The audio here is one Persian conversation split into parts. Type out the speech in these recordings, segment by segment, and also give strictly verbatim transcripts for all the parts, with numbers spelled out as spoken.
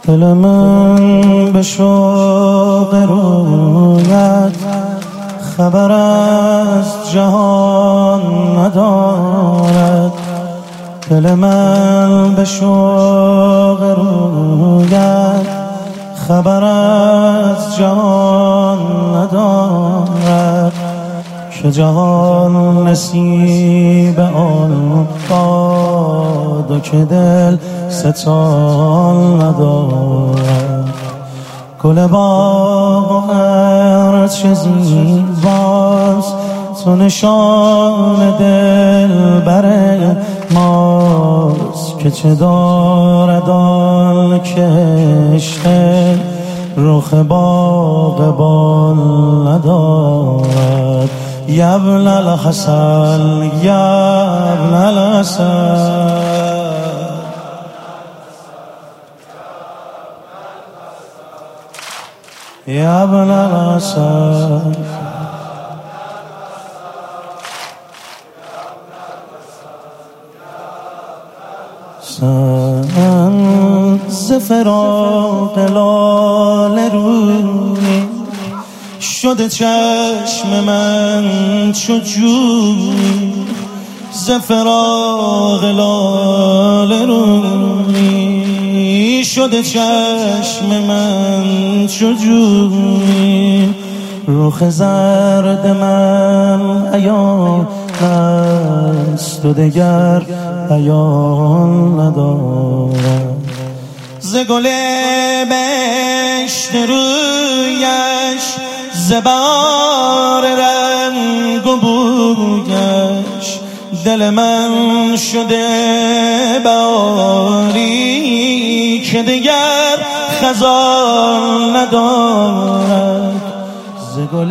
دل من به شوق رویت خبر از جهان ندارد. دل من به شوق رویت خبر از جهان ندارد، که جهان نصیب آن داد و که دل ستان ندارد. گل باغ هر چه زیباست، تو نشان دل بر ماست، که چه دارد آن کشته رخ باغبان ندارد. یبن الحسن یبن الحسن یبن الحسن سن ز فراق لاله روی شده چشم من چو جوی، ز فراق لاله روی شده چشم من چو جوی. رخ زرد من عیان است و دگر عیان ندارد. ز گل بهشت رویش ز بهار رنگ و بویش دل من شده بهاری که دگر خزان ندارد. ز گل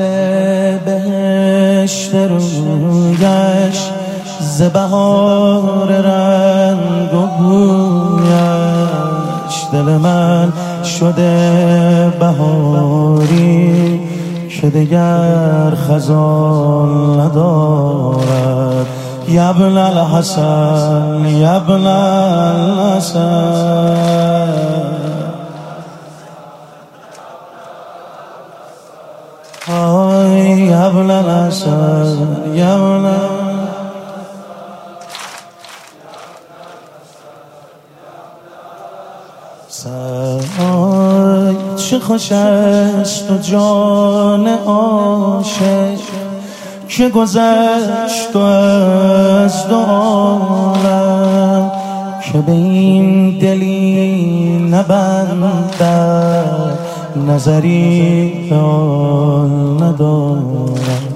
بهشت رویش ز بهار رنگ و بویش دل من شده بهاری که دگر خزان ندارد. یبن الحسن یبن الحسن آی یبن الحسن یبن سای چه خوش است و جان عاشق که گذشت و از دو عالم، که به این دلی نبندد نظری آن ندارد.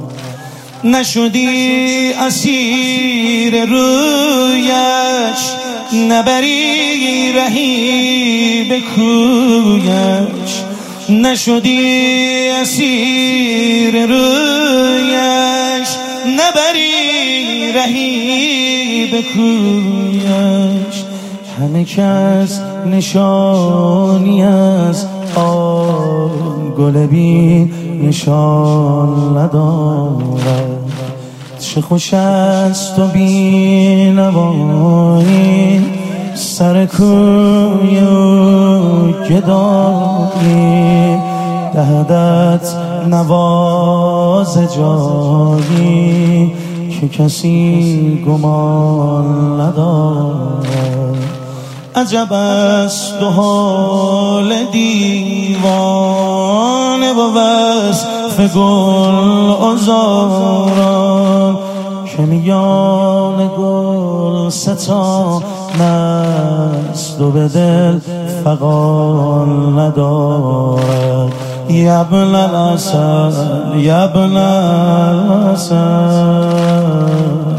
نشدی اسیر رویش نبری رهی به کویش، نشدی اسیر رویش نبری رهی به کویش. همه کس نشانی از آن گل بی نشان ندارد. چه خوش است و بی نوایی سر کوی و گدایی، دهدت نواز جایی که کسی گمان ندارد. عجب است و حال دیوانه و وصف گل عذاران، که میان گل ستان است و به دل فغان ندارد. یبن الحسن یبن الحسن